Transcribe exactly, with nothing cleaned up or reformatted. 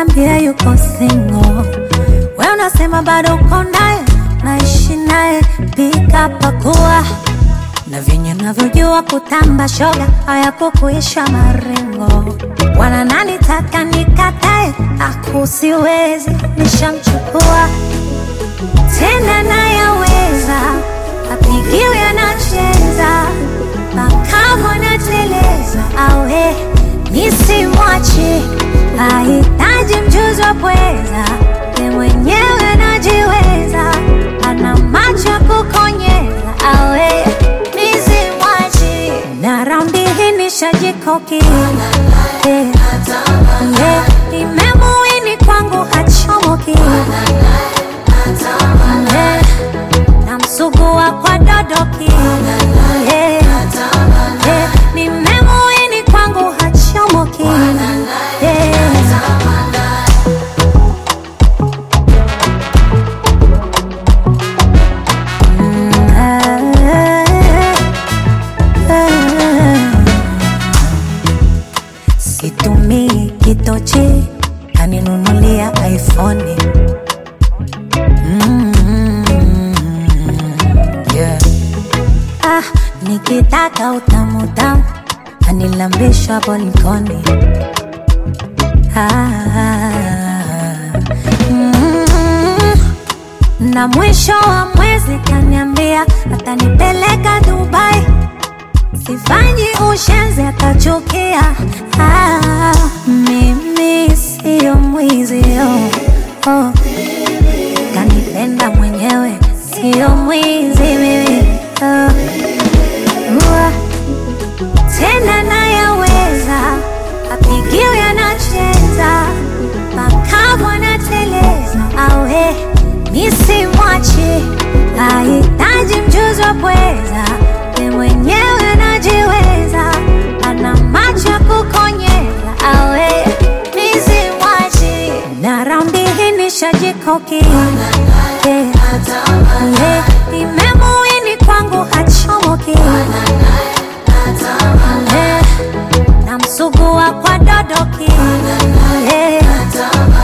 anambia yuko single. Wewe unasema bado uko naye, naishi naye, pika pakua. Na venye navyojua kutamba shoga, haya kukuisha maringo. Wana nani taka nikatae, akusiwezi, nishamchukua. Tena nayaweza, apigiwe anacheza, makamo nateleza, awe nisimwache. Hahitaji mjuzi wa pweza, ye mwenyewe anajiweza, ana macho ya kukonyeza, awe nisimwache. Na raundi hii nishajikoki, yeah, yeah, nimemuini kwangu hachomoki, yeah, na msugua kwa dodoki, yeah, yeah, nimemuini kwangu hachomoki, yeah. Situmii kitochi, kaninunulia iPhone. Mm-hmm. Yeah. Ah, nikitaka utamu tamu, anilambisha bolikoni. Ah, mm-hmm. Na mwisho wa mwezi kaniambia atanipeleka Dubai. Sifanyi ushenzi akachukia. Ah, mimi siyo mwizi, oh, oh. Kanipenda mwenyewe, siyo mwizi mimi, oh. Uwa. Tena nayaweza, apigiwe anacheza, makamu anateleza, awe nisimwache. Hahitaji mjuzi wa pweza, ye mwenyewe anajiweza, ana macho ya kukonyeza, awe nisimwache. Na raundi hii nishajikoki, yeah, yeah, nimemuini kwangu hachomoki, yeah, na msugua kwa dodoki, yeah.